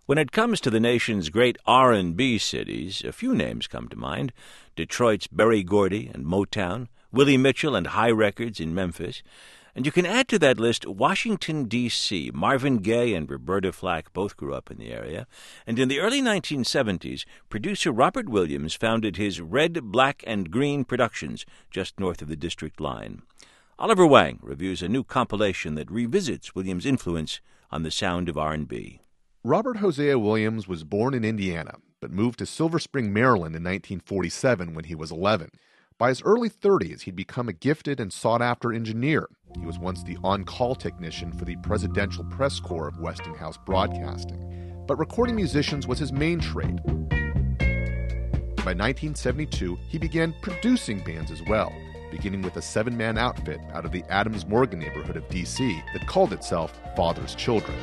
When it comes to the nation's great R&B cities, a few names come to mind. Detroit's Berry Gordy and Motown, Willie Mitchell and High Records in Memphis. And you can add to that list Washington, D.C. Marvin Gaye and Roberta Flack both grew up in the area. And in the early 1970s, producer Robert Williams founded his Red, Black, and Green Productions just north of the District Line. Oliver Wang reviews a new compilation that revisits Williams' influence on the sound of R&B. Robert Hosea Williams was born in Indiana, but moved to Silver Spring, Maryland in 1947 when he was 11. By his early 30s, he'd become a gifted and sought-after engineer. He was once the on-call technician for the Presidential Press Corps of Westinghouse Broadcasting. But recording musicians was his main trade. By 1972, he began producing bands as well, beginning with a 7-man outfit out of the Adams Morgan neighborhood of D.C. that called itself Father's Children.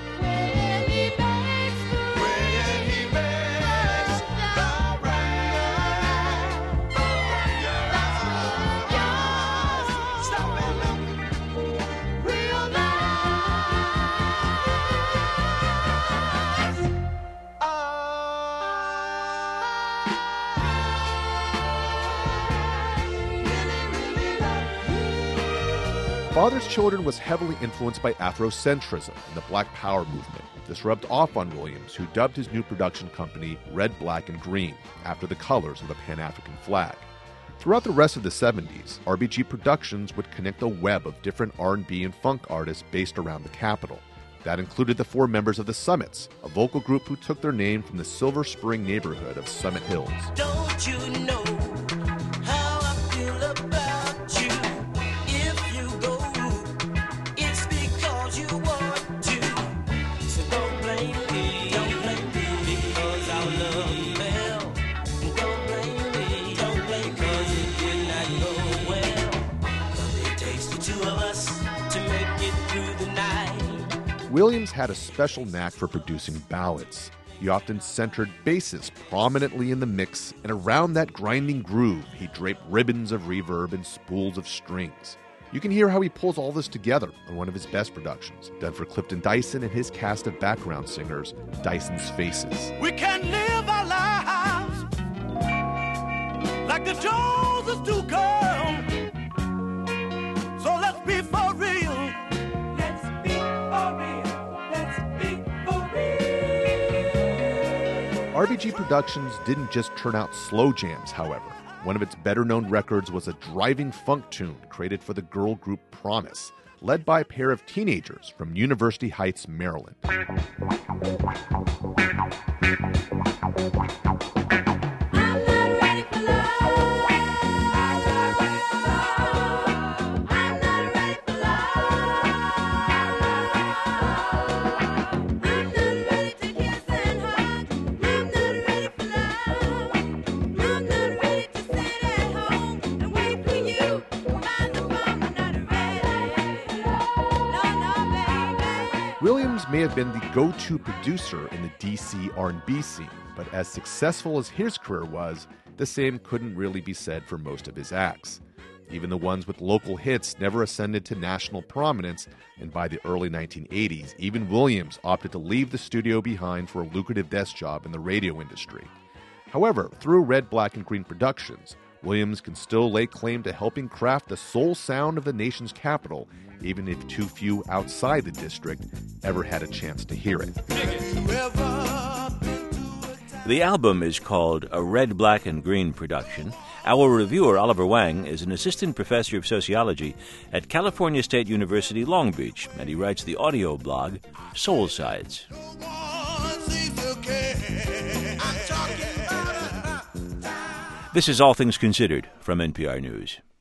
Father's Children was heavily influenced by Afrocentrism and the Black Power movement. This rubbed off on Williams, who dubbed his new production company Red, Black, and Green, after the colors of the Pan-African flag. Throughout the rest of the 70s, RBG Productions would connect a web of different R&B and funk artists based around the capital. That included the 4 members of the Summits, a vocal group who took their name from the Silver Spring neighborhood of Summit Hills. Don't you know how I feel about you? If you go, it's because you want to. So don't blame me, because our love fell. Don't blame me, because it did not go well. 'Cause it takes the two of us to make it through the night. Williams had a special knack for producing ballads. He often centered basses prominently in the mix, and around that grinding groove, he draped ribbons of reverb and spools of strings. You can hear how he pulls all this together on one of his best productions, done for Clifton Dyson and his cast of background singers, Dyson's Faces. We can live our lives like the Joneses do, girl. So let's be for real. Let's be for real. Let's be for real. RBG Productions didn't just turn out slow jams, however. One of its better-known records was a driving funk tune created for the girl group Promise, led by a pair of teenagers from University Heights, Maryland. Williams may have been the go-to producer in the DC R&B scene, but as successful as his career was, the same couldn't really be said for most of his acts. Even the ones with local hits never ascended to national prominence, and by the early 1980s, even Williams opted to leave the studio behind for a lucrative desk job in the radio industry. However, through Red, Black, and Green Productions, Williams can still lay claim to helping craft the soul sound of the nation's capital, even if too few outside the district ever had a chance to hear it. The album is called A Red, Black, and Green Production. Our reviewer, Oliver Wang, is an assistant professor of sociology at California State University, Long Beach, and he writes the audio blog Soul Sides. This is All Things Considered from NPR News.